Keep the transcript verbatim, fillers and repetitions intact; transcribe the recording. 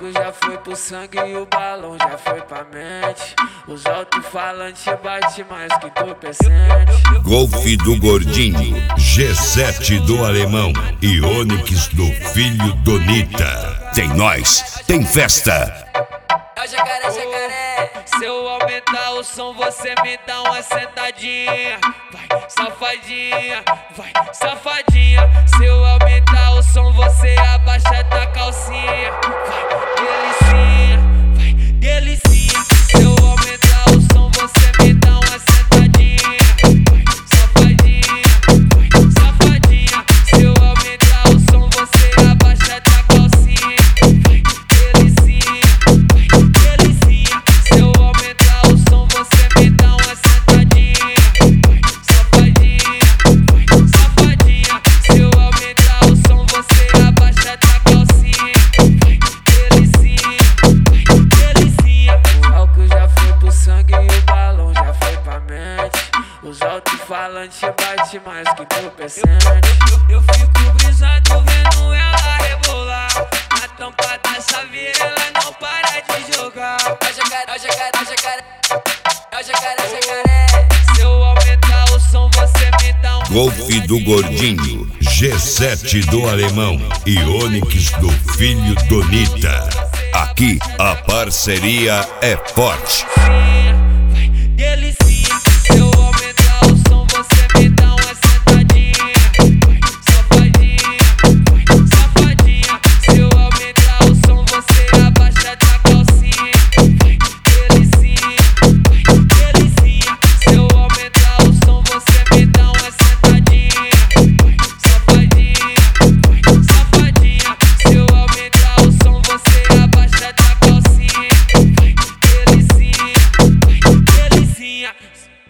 álcool já foi pro sangue e o balão já foi pra mente. Os alto-falantes bate mais que entorpecente. Golfe do Gordinho, G sete do Alemão e Onix do Filho Donita. Tem nós, tem festa. É o jacaré, jacaré. Se eu aumentar o som, você me dá uma sentadinha. Vai, safadinha, vai, safadinha. Se eu aumentar o som, você abaixa tua calcinha. Vai, delicinha, vai, delicinha. Se eu aumentar o som, você me dá uma sentadinha. Vai, safadinha, vai, safadinha. Se eu aumentar o som, você abaixa tua calcinha. Vai, delicinha, vai, delicinha. Se eu aumentar o som, você me dá uma sentadinha. Vai, safadinha, vai, safadinha. Se eu aumentar o som, você abaixa tua calcinha. Vai, delicinha, vai, delicinha. O álcool já foi pro sangue e o balão já foi pra mente. Os alto-falantes bate mais que entorpecente. Eu, eu, eu fico brisado vendo ela rebolar. Na tampa da chaveira ela não para de jogar. É o jacaré, é o jacaré, é o jacaré. É o jacaré, jacaré. Se eu aumentar o som, você me dá um Golfe do Gordinho, G sete do Alemão e Onix do Filho Donita. Aqui a parceria é forte.